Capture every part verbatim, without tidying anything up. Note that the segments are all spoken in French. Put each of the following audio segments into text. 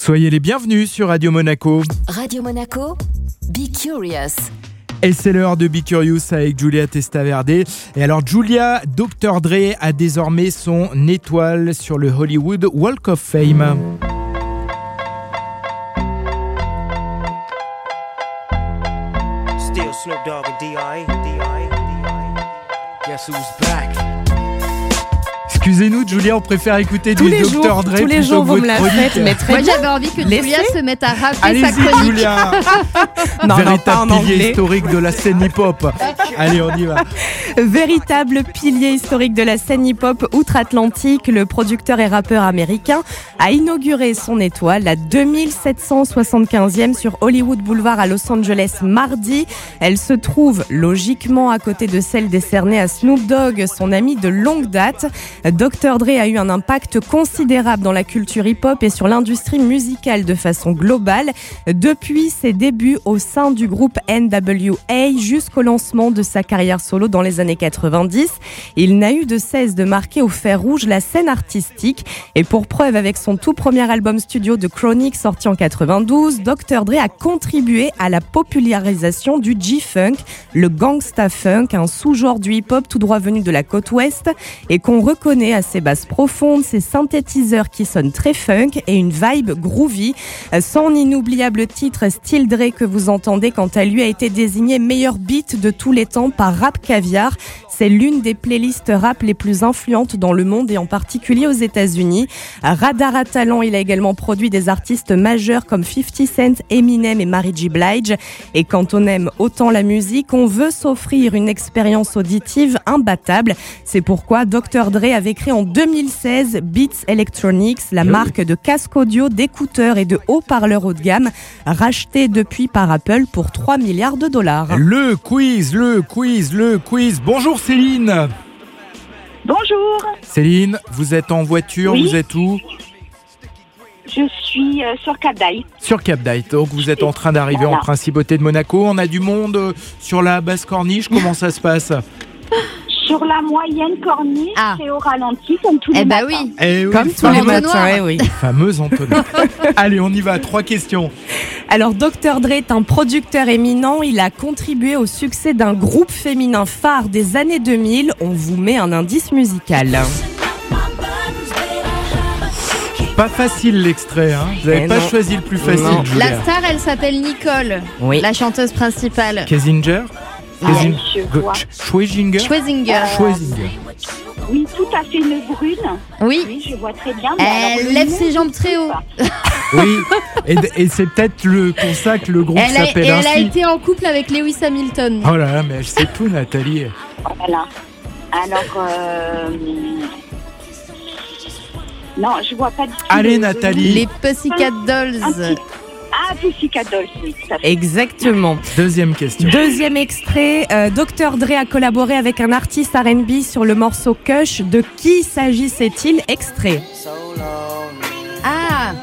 Soyez les bienvenus sur Radio Monaco. Radio Monaco, Be Curious. Et c'est l'heure de Be Curious avec Julia Testaverde. Et alors Julia, docteur Dre a désormais son étoile sur le Hollywood Walk of Fame. Still Snoop Dogg and D R E. D R E. D R E. Guess who's back? Excusez-nous, Julia, on préfère écouter tous du les docteur jours, Dre tous les plutôt jours que vous me votre la chronique. faites, mais très Moi bien. j'avais envie que Julia Laissez. se mette à rapper Allez-y, sa chronique. Julia. Non, non, pas Véritable en pilier anglais. historique de la scène hip-hop. Allez, on y va. Véritable pilier historique de la scène hip-hop outre-Atlantique, le producteur et rappeur américain a inauguré son étoile, la deux mille sept cent soixante-quinzième sur Hollywood Boulevard à Los Angeles mardi. Elle se trouve logiquement à côté de celle décernée à Snoop Dogg, son ami de longue date. docteur Dre a eu un impact considérable dans la culture hip-hop et sur l'industrie musicale de façon globale. Depuis ses débuts au sein du groupe N W A jusqu'au lancement de sa carrière solo dans les années quatre-vingt-dix, il n'a eu de cesse de marquer au fer rouge la scène artistique. Et pour preuve, avec son tout premier album studio The Chronic sorti en quatre-vingt-douze, docteur Dre a contribué à la popularisation du G-Funk, le gangsta funk, un sous-genre du hip-hop tout droit venu de la côte ouest et qu'on reconnaît à ses basses profondes, ses synthétiseurs qui sonnent très funk et une vibe groovy. Son inoubliable titre Still Dre que vous entendez quant à lui a été désigné meilleur beat de tous les temps par Rap Caviar. C'est l'une des playlists rap les plus influentes dans le monde et en particulier aux États-Unis. Radar à talent, il a également produit des artistes majeurs comme fifty Cent, Eminem et Mary J. Blige. Et quand on aime autant la musique, on veut s'offrir une expérience auditive imbattable. C'est pourquoi docteur Dre avait créé en deux mille seize Beats Electronics, la marque de casques audio, d'écouteurs et de haut-parleurs haut de gamme, rachetés depuis par Apple pour trois milliards de dollars. Le quiz, le quiz, le quiz. Bonjour Céline. Bonjour, Céline, vous êtes en voiture, Oui. vous êtes où? je suis euh, sur Cap d'Aille. Sur Cap d'Aille. Donc vous êtes en train d'arriver Voilà. en Principauté de Monaco. On a du monde euh, sur la basse corniche. Comment ça se passe? Sur la moyenne corniche, Ah. c'est au ralenti comme tous les Eh bah matins. oui. Eh oui, Comme tous les fameuse- matins, eh oui. Fameuse entonnoir. Allez, on y va. Trois questions. Alors, docteur Dre est un producteur éminent. Il a contribué au succès d'un groupe féminin phare des années deux mille. On vous met un indice musical. Pas facile l'extrait, hein. Vous n'avez Eh pas non. choisi le plus facile, Non. Julia. La star, elle s'appelle Nicole, Oui. la chanteuse principale. Kessinger Oui, je vois. Schwezinger Schwezinger. Schwezinger. Oui, tout à fait une brune. Oui. Oui, je vois très bien. mais alors, Elle le lève nom, ses je jambes ne très sais haut. pas. Oui, et, et c'est peut-être le, pour ça que le groupe Elle a, s'appelle et elle a ainsi. été en couple avec Lewis Hamilton. Oh là là, mais elle sait tout, Nathalie. Voilà. Alors, euh... non, je vois pas du tout. Allez, le- Nathalie. Les Pussycat Dolls. Un petit- Ah, Pussycat Dolls, oui, tout à fait. Exactement. Deuxième question. Deuxième extrait, euh, docteur Dre a collaboré avec un artiste R and B sur le morceau Kush. De qui s'agissait-il? Extrait. Ah.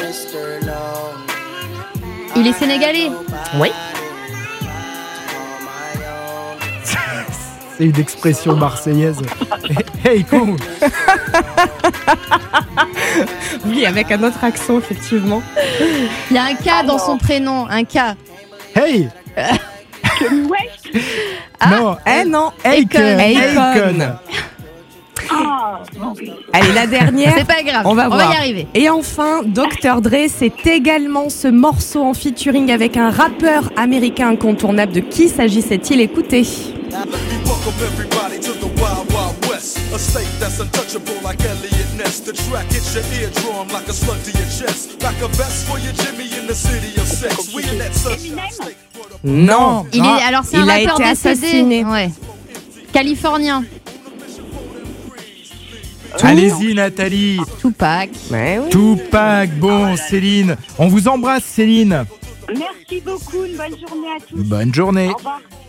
Il est sénégalais. Oui. C'est une expression marseillaise. Hey, con. Oui, avec un autre accent, effectivement. Il y a un K dans son prénom, un K. Hey. Kanye West. Non, Eh non, Akon. Akon. Ah, non. Allez, la dernière. C'est pas grave. On va voir. y arriver. Et enfin, docteur Dre, c'est également ce morceau en featuring avec un rappeur américain incontournable. De qui s'agissait-il? Écoutez. Welcome everybody to the Wild Wild West, a state that's untouchable like Elliot Ness. The track hits your eardrum like a slug to your chest, like a vest for your Jimmy in the city of sex. We in that sunshine state. Non. Il est, alors c'est un Il a rappeur été décédé. assassiné. Ouais. Californien. allez-y, Nathalie. Tupac. Ouais, oui. Tupac. Bon, Céline. On vous embrasse, Céline. Merci beaucoup, une bonne journée à tous. Bonne journée. Au revoir.